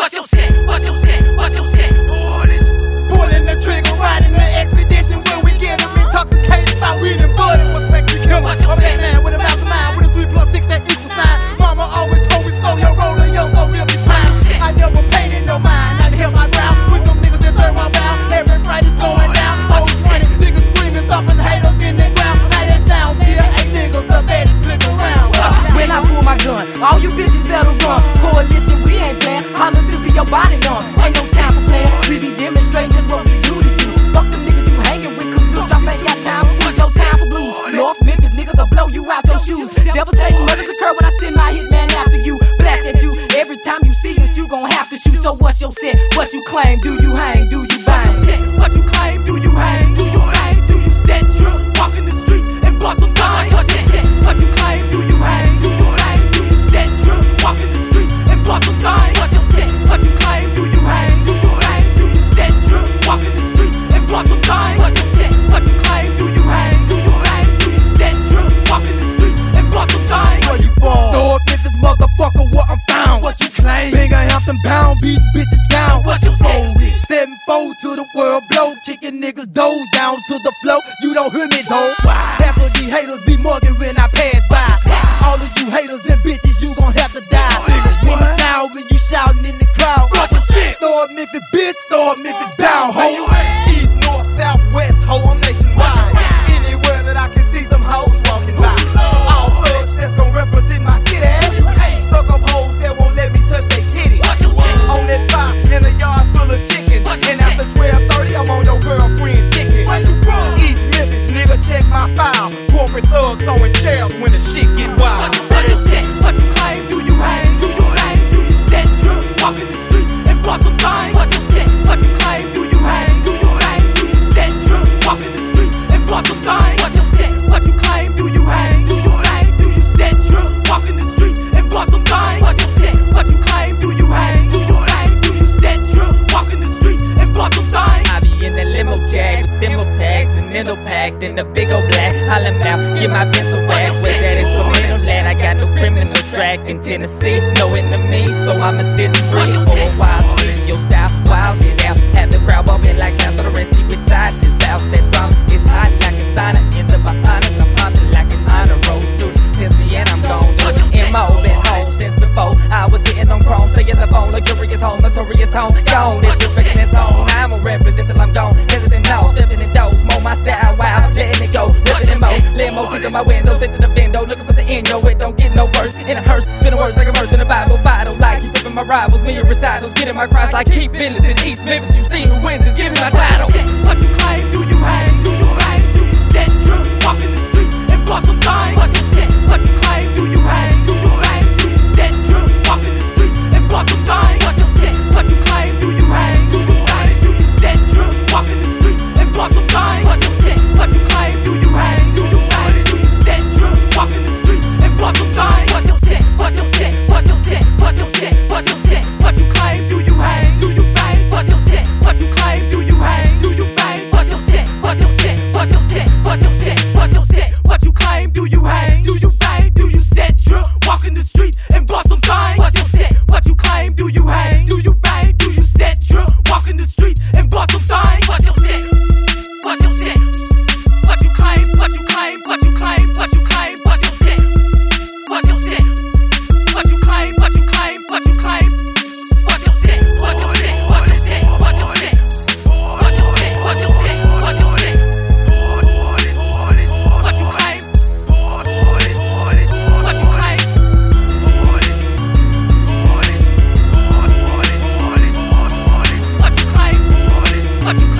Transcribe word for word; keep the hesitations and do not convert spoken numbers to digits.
What's your set? What's your set? What's your set? Pulling the trigger, riding the expedition when we get them intoxicated by weed and bud. And what's makes me kill them? I'm that man with a mastermind with a three plus six that equals nine. Mama always told me slow your roller, yo, so real be time. I never paid in no mind, not to hear my ground. With them niggas that third one bound, every right is going down. Hoes running, niggas screaming, stomping haters in the ground. How that sound, yeah, ain't niggas, the baddest split around. When I pull my gun, all you bitches better run. Coalition, we ain't playing, holler till your body done. Ain't no time for playing, we be demonstrating just what we do to you. Fuck them niggas you hanging with, cause bitch, I ain't got time for no time for blues. North Memphis niggas will blow you out your shoes. Devastating murders occur when I send my hitman after you. Blast at you, every time you see us, you gon' have to shoot. So what's your set? What you claim? Do you hang? Do you bang? What you claim? Do you hang? Do you hang? Do you set trip? Walk in the street and bust some things. What you set? What you claim? Do you hang? Do you hang? Do you set trip? Walk in the street and bust some things. What you set? What you claim? Do you hang? Do you hang? Do you set trip? Walk in the street and bust some things. What you set? What you claim? Do you hang? Do you hang? Do you set trip? Walk in the street and bust some things. Where you from? North Memphis, motherfucker, what I'm found. What you claim? Binghamton bound, beating bitches down. What you say? Seven fold to the world blow, kicking niggas doors down to the floor. You don't hear me though. Half of these haters be mugging when I pass by. All of you haters and bitches, you gon' have to die. When you down, when you shouting in the crowd. North Memphis, bitch, North Memphis down, ho. East, north, south, west, ho, I'm nationwide. Anywhere that I can see some hoes walking by. All thugs that's gon' represent my city. Stuck up hoes that won't let me touch their titties. On that fire in a yard full of chickens. And after twelve thirty, I'm on your girlfriend ticket. East Memphis, nigga, check my file. Corporate thugs throwing chairs when the shit get wild. What you set? What you claim? Do you hang? Do you hang? Do you set trip? Walk in the street and bust some things. What you set? What you claim? Do you hang? Do you hang? Do you set trip? Walk in the street and bust some things. What you set? What you claim? Do you hang? Do you hang? Do you set trip? Walk in the street and bust some things. What you set? What you claim? Do you hang? Do you hang? Do you set trip? Walk in the street and bust some things. I be in the limo jag with demo tags and endo packed in the big old black. Holla now, get my pencil back with that instrumental lad. I got no criminal track in Tennessee, no enemies, so I'ma sit and breathe for a while. See your style, wild it out. Have the crowd bumping like down to the Red Sea with sides and south. That drama is hot like a sauna in the Bahamas. I'm popping like an honor roll student. Since me and I'm gone. In my old been home since before. I was sitting on chrome, saying the phone, luxurious home, notorious tone. Gone, disrespecting this home. I'ma represent till I'm gone. Hesitant now, stepping in doors, mow my style wild, letting it go, ripping and mow. Limo to my window, sit to the window, looking for the end, yo, it don't get no worse. In a hearse, spinning words like a verse in the Bible. Vital, like keep flipping my rivals, me and recitals, getting my cross like keep business in East Memphis. You see who wins is giving my title. What you claim? Do you hang? Do you hang? Do you set trip? Walk in the street and bust some things. What you set? What you claim? Do you hang? Do you hang? Do you set trip? Walk in the street and bust some things. What you set? What you claim? Do you hang? Do you hang? Do you set trip? Walk in the street and bust some things. What you set? What you claim? Do you hang? Do you hang? Do you set trip? Walk in the street and bust some things. What you set? What you set? What you set? What you set? What you set? What you claim? Do you hang? Do you bang? What you set? What you claim? Do you hang? Do you bang? What you set? What you set? What you set? What you set? What you set? What you claim? Do you hang? Do you bang? Do you set trip? Walk in the street and bust some things. What you set? What you claim? Do you hang? Do you bang? Do you set trip? Walk in the street and bust some things. What you set? What you set? What you claim? What you claim? What you claim? What you claim? What you set? What you set? What you claim? What you claim? What you claim? What you set? What you set? What you set? What you set? What you set? What you set? What you set? What you claim? What you claim? What you claim? What you